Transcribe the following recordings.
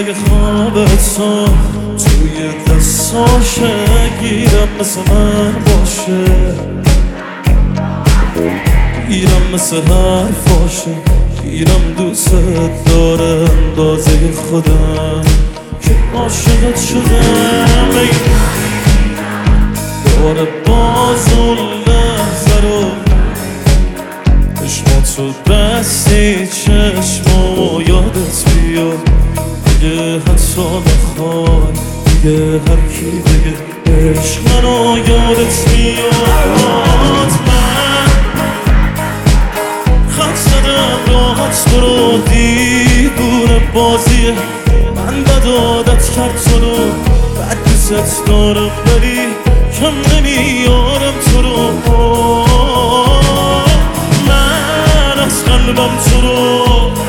اگه خوابتو توی دستاشه گیرم مثل من باشه، گیرم مثل حرفاشه، گیرم دوست داره اندازه خودم که عاشقت شدم. دوباره باز اون لحظه رو چشماتو بستی چشمامو یادت بیاد. دیگه حتی نخوای دیگه هر کی بگه عشق منو یادت بیاد. من خط زدم راحت تو رو دیوونه بازیه، من بد عادت کرد تو رو بد دوست دارم ولی کم نمیارم تو رو. من از قلبم تو رو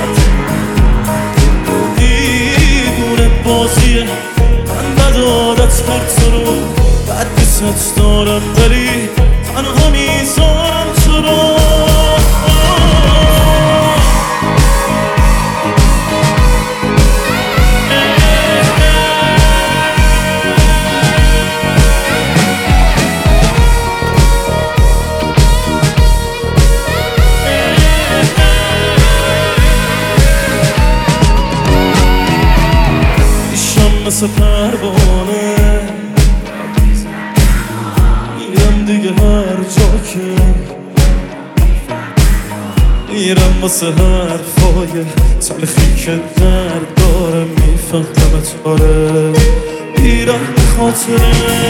دیوونه بازیه، من بد عادت کرد تو رو بد دوست دارم ولی تنها میذارم تو رو. مثل پروانه میرم دیگه هر جا که میرم واسه حرفای تلخی که درد داره میفهمت. آره میرم به خاطره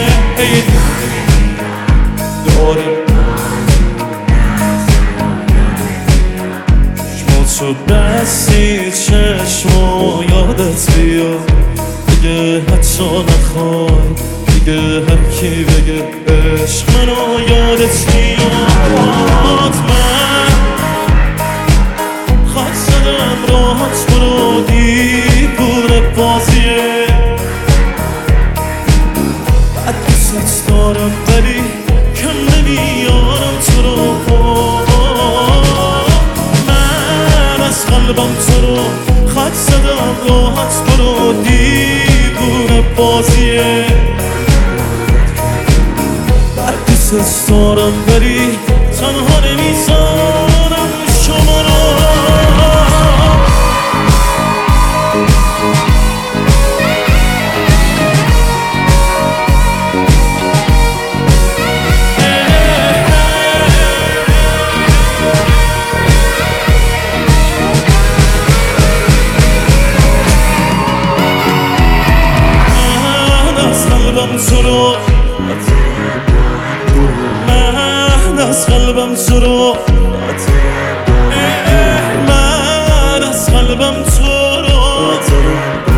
داره چشماتو بستی چشمو یادت بیاد. دیگه حتی نخوای دیگه هر کی بگه عشق منو یادت میاد. من خط زدم راحت برو دیوونه بازیه، بد دوست دارم ولی کم نمیارم تو رو. من از قلبم تو رو خط زدم راحت برو دیوونه بازیه، بد دوست دارم ولی تنها نمیذارم شما رو. تو رو من از قلبم تو رو من از قلبم تو رو